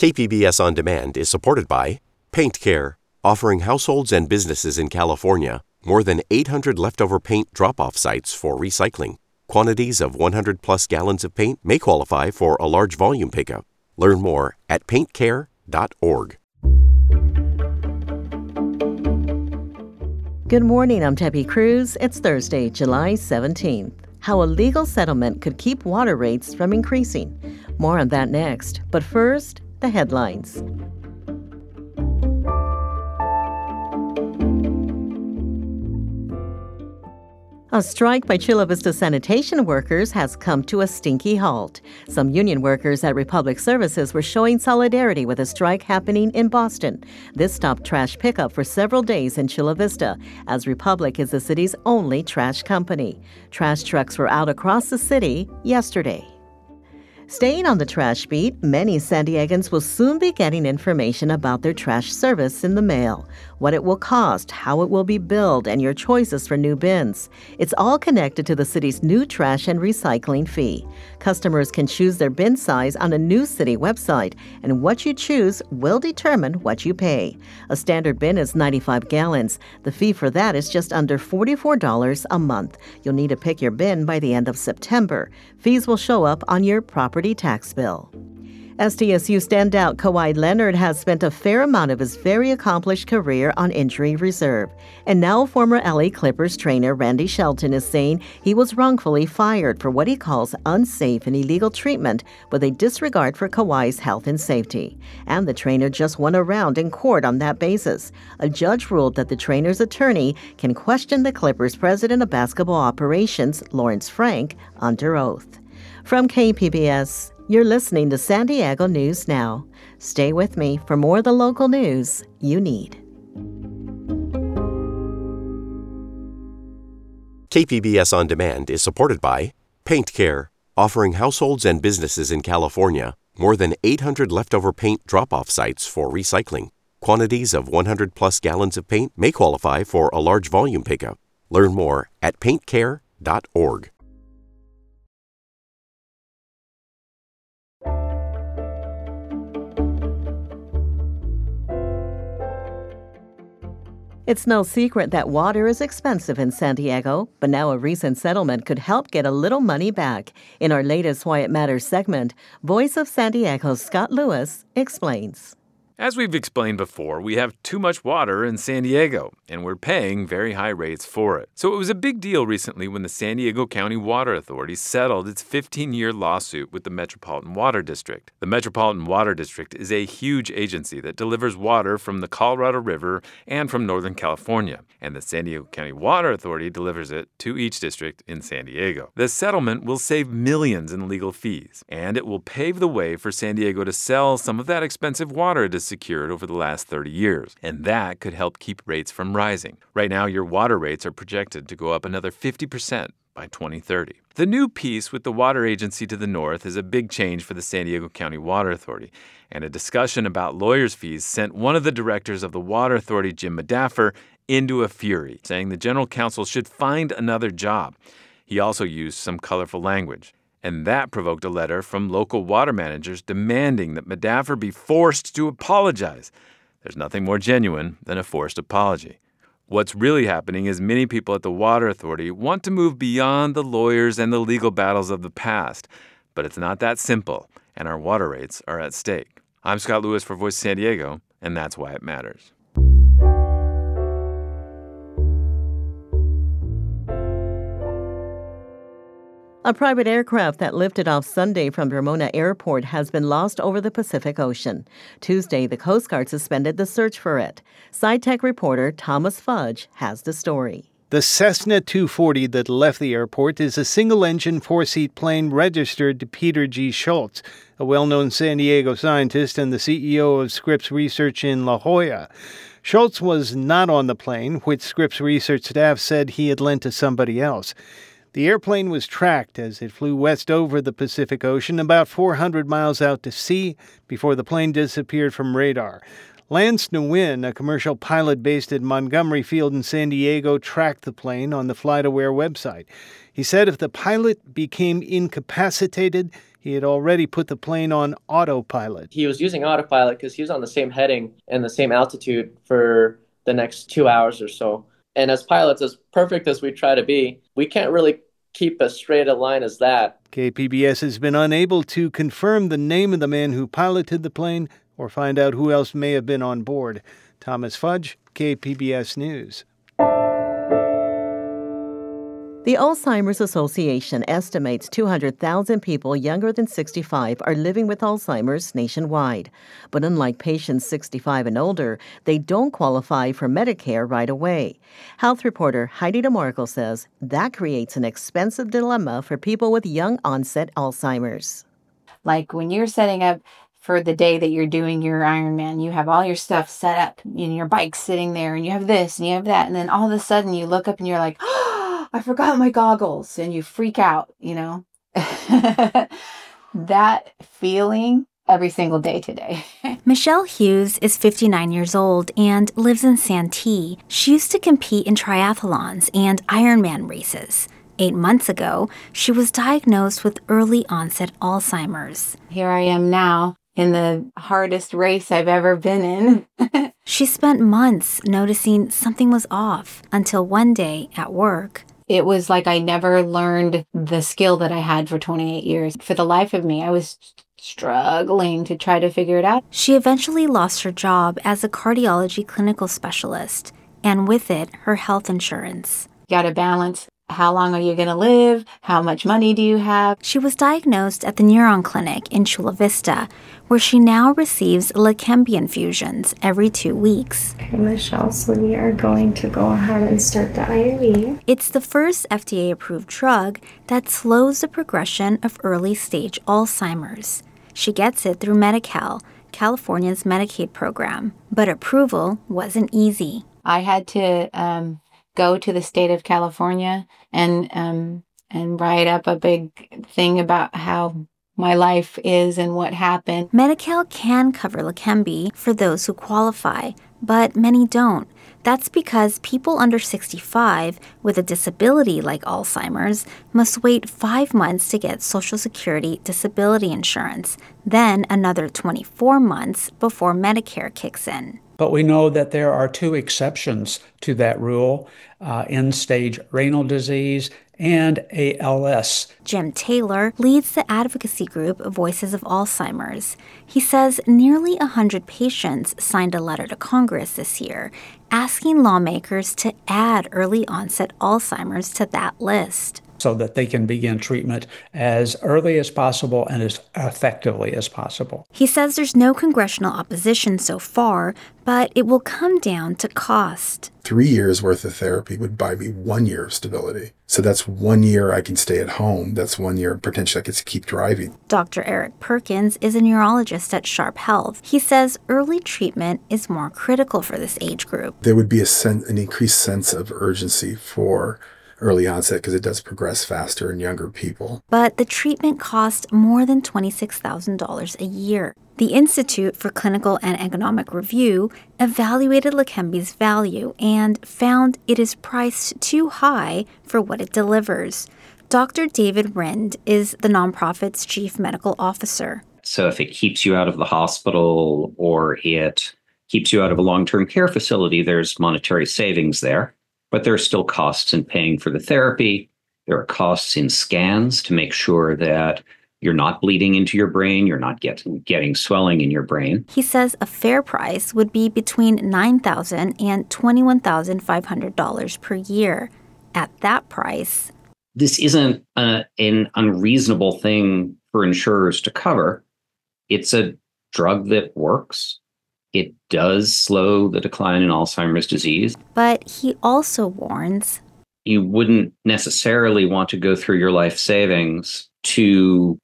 KPBS On Demand is supported by Paint Care, offering households and businesses in California more than 800 leftover paint drop-off sites for recycling. Quantities of 100-plus gallons of paint may qualify for a large volume pickup. Learn more at paintcare.org. Good morning, I'm Debbie Cruz. It's Thursday, July 17th. How a legal settlement could keep water rates from increasing. More on that next. But first, the headlines. A strike by Chula Vista sanitation workers has come to a stinky halt. Some union workers at Republic Services were showing solidarity with a strike happening in Boston. This stopped trash pickup for several days in Chula Vista, as Republic is the city's only trash company. Trash trucks were out across the city yesterday. Staying on the trash beat, many San Diegans will soon be getting information about their trash service in the mail, what it will cost, how it will be billed, and your choices for new bins. It's all connected to the city's new trash and recycling fee. Customers can choose their bin size on a new city website, and what you choose will determine what you pay. A standard bin is 95 gallons. The fee for that is just under $44 a month. You'll need to pick your bin by the end of September. Fees will show up on your property tax bill. SDSU standout Kawhi Leonard has spent a fair amount of his very accomplished career on injury reserve. And now former LA Clippers trainer Randy Shelton is saying he was wrongfully fired for what he calls unsafe and illegal treatment with a disregard for Kawhi's health and safety. And the trainer just won a round in court on that basis. A judge ruled that the trainer's attorney can question the Clippers' president of basketball operations, Lawrence Frank, under oath. From KPBS, you're listening to San Diego News Now. Stay with me for more of the local news you need. KPBS On Demand is supported by Paint Care, offering households and businesses in California more than 800 leftover paint drop-off sites for recycling. Quantities of 100-plus gallons of paint may qualify for a large volume pickup. Learn more at paintcare.org. It's no secret that water is expensive in San Diego, but now a recent settlement could help get a little money back. In our latest Why It Matters segment, Voice of San Diego's Scott Lewis explains. As we've explained before, we have too much water in San Diego, and we're paying very high rates for it. So it was a big deal recently when the San Diego County Water Authority settled its 15-year lawsuit with the Metropolitan Water District. The Metropolitan Water District is a huge agency that delivers water from the Colorado River and from Northern California, and the San Diego County Water Authority delivers it to each district in San Diego. The settlement will save millions in legal fees, and it will pave the way for San Diego to sell some of that expensive water it has secured over the last 30 years, and that could help keep rates from rising. Right now, your water rates are projected to go up another 50% by 2030. The new peace with the water agency to the north is a big change for the San Diego County Water Authority, and a discussion about lawyers' fees sent one of the directors of the Water Authority, Jim Medaffer, into a fury, saying the general counsel should find another job. He also used some colorful language. And that provoked a letter from local water managers demanding that Medaffer be forced to apologize. There's nothing more genuine than a forced apology. What's really happening is many people at the Water Authority want to move beyond the lawyers and the legal battles of the past. But it's not that simple, and our water rates are at stake. I'm Scott Lewis for Voice San Diego, and that's why it matters. A private aircraft that lifted off Sunday from Ramona Airport has been lost over the Pacific Ocean. Tuesday, the Coast Guard suspended the search for it. SciTech reporter Thomas Fudge has the story. The Cessna 240 that left the airport is a single-engine, four-seat plane registered to Peter G. Schultz, a well-known San Diego scientist and the CEO of Scripps Research in La Jolla. Schultz was not on the plane, which Scripps Research staff said he had lent to somebody else. The airplane was tracked as it flew west over the Pacific Ocean, about 400 miles out to sea, before the plane disappeared from radar. Lance Nguyen, a commercial pilot based at Montgomery Field in San Diego, tracked the plane on the FlightAware website. He said if the pilot became incapacitated, He had already put the plane on autopilot. He was using autopilot because he was on the same heading and the same altitude for the next 2 hours or so. And as pilots, as perfect as we try to be, we can't really keep as straight a line as that. KPBS has been unable to confirm the name of the man who piloted the plane or find out who else may have been on board. Thomas Fudge, KPBS News. The Alzheimer's Association estimates 200,000 people younger than 65 are living with Alzheimer's nationwide. But unlike patients 65 and older, they don't qualify for Medicare right away. Health reporter Heidi DeMarco says that creates an expensive dilemma for people with young-onset Alzheimer's. Like when you're setting up for the day that you're doing your Ironman, you have all your stuff set up, and your bike's sitting there, and you have this, and you have that, and then all of a sudden you look up and you're like, oh, I forgot my goggles, and you freak out, That feeling every single day today. Michelle Hughes is 59 years old and lives in Santee. She used to compete in triathlons and Ironman races. 8 months ago, she was diagnosed with early onset Alzheimer's. Here I am now in the hardest race I've ever been in. She spent months noticing something was off until one day at work. It was like I never learned the skill that I had for 28 years. For the life of me, I was struggling to try to figure it out. She eventually lost her job as a cardiology clinical specialist, and with it, her health insurance. You gotta balance. How long are you going to live? How much money do you have? She was diagnosed at the Neuron Clinic in Chula Vista, where she now receives Leqembi infusions every 2 weeks. Okay, Michelle, so we are going to go ahead and start the IV. It's the first FDA-approved drug that slows the progression of early-stage Alzheimer's. She gets it through Medi-Cal, California's Medicaid program, but approval wasn't easy. I had to go to the state of California and write up a big thing about how my life is and what happened. Medi-Cal can cover Leqembi for those who qualify, but many don't. That's because people under 65 with a disability like Alzheimer's must wait 5 months to get Social Security disability insurance, then another 24 months before Medicare kicks in. But we know that there are 2 exceptions to that rule, end-stage renal disease and ALS. Jim Taylor leads the advocacy group Voices of Alzheimer's. He says nearly 100 patients signed a letter to Congress this year asking lawmakers to add early onset Alzheimer's to that list, so that they can begin treatment as early as possible and as effectively as possible. He says there's no congressional opposition so far, but it will come down to cost. 3 years worth of therapy would buy me 1 year of stability. So that's 1 year I can stay at home. That's 1 year potentially I could keep driving. Dr. Eric Perkins is a neurologist at Sharp Health. He says early treatment is more critical for this age group. There would be an increased sense of urgency for early onset because it does progress faster in younger people. But the treatment costs more than $26,000 a year. The Institute for Clinical and Economic Review evaluated Leqembi's value and found it is priced too high for what it delivers. Dr. David Rind is the nonprofit's chief medical officer. So if it keeps you out of the hospital or it keeps you out of a long-term care facility, there's monetary savings there. But there are still costs in paying for the therapy. There are costs in scans to make sure that you're not bleeding into your brain, you're not getting swelling in your brain. He says a fair price would be between $9,000 and $21,500 per year. At that price, this isn't an unreasonable thing for insurers to cover. It's a drug that works. It does slow the decline in Alzheimer's disease. But he also warns you wouldn't necessarily want to go through your life savings to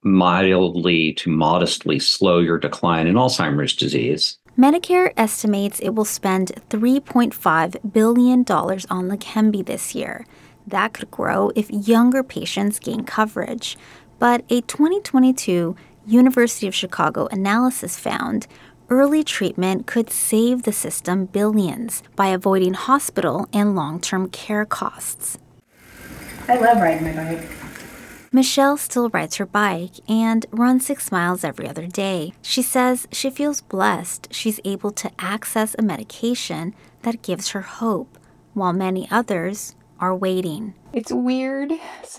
modestly slow your decline in Alzheimer's disease. Medicare estimates it will spend $3.5 billion on Leqembi this year. That could grow if younger patients gain coverage. But a 2022 University of Chicago analysis found early treatment could save the system billions by avoiding hospital and long-term care costs. I love riding my bike. Michelle still rides her bike and runs 6 miles every other day. She says she feels blessed she's able to access a medication that gives her hope, while many others are waiting. It's weird,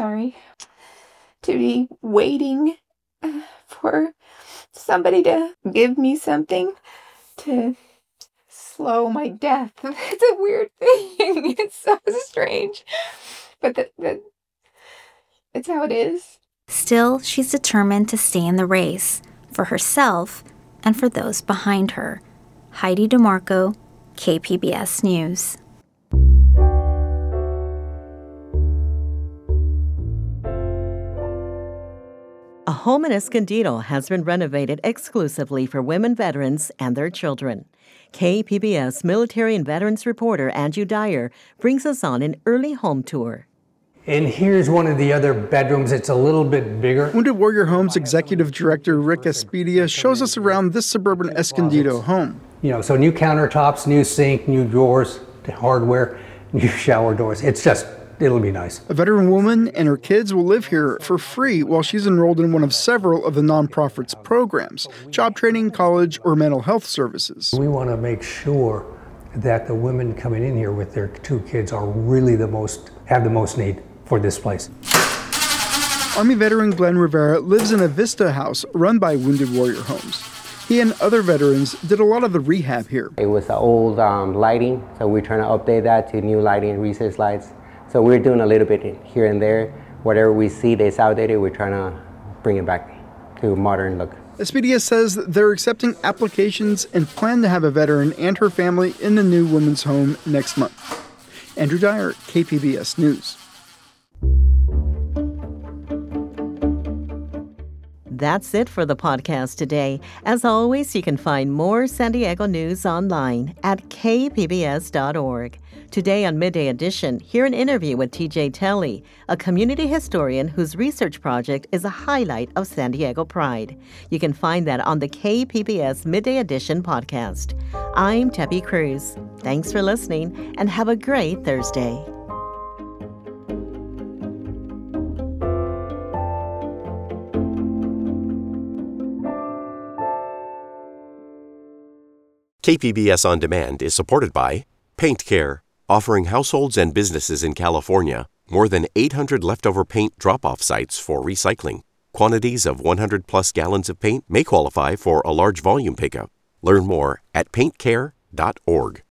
to be waiting for somebody to give me something to slow my death. It's a weird thing. It's so strange. But it's how it is. Still, she's determined to stay in the race for herself and for those behind her. Heidi DeMarco, KPBS News. A home in Escondido has been renovated exclusively for women veterans and their children. KPBS military and veterans reporter Andrew Dyer brings us on an early home tour. And here's one of the other bedrooms. It's a little bit bigger. Wounded Warrior Homes Executive Director Rick Espedia shows us around this suburban Escondido home. So new countertops, new sink, new drawers, hardware, new shower doors. It'll be nice. A veteran woman and her kids will live here for free while she's enrolled in one of several of the nonprofit's programs, job training, college, or mental health services. We want to make sure that the women coming in here with their 2 kids are really have the most need for this place. Army veteran Glenn Rivera lives in a Vista house run by Wounded Warrior Homes. He and other veterans did a lot of the rehab here. It was the old lighting, so we're trying to update that to new lighting, recessed lights. So we're doing a little bit here and there. Whatever we see that's outdated, we're trying to bring it back to a modern look. Espedia says they're accepting applications and plan to have a veteran and her family in the new women's home next month. Andrew Dyer, KPBS News. That's it for the podcast today. As always, you can find more San Diego news online at kpbs.org. Today on Midday Edition, hear an interview with TJ Telley, a community historian whose research project is a highlight of San Diego Pride. You can find that on the KPBS Midday Edition podcast. I'm Teppy Cruz. Thanks for listening and have a great Thursday. KPBS On Demand is supported by Paint Care, offering households and businesses in California more than 800 leftover paint drop-off sites for recycling. Quantities of 100-plus gallons of paint may qualify for a large volume pickup. Learn more at paintcare.org.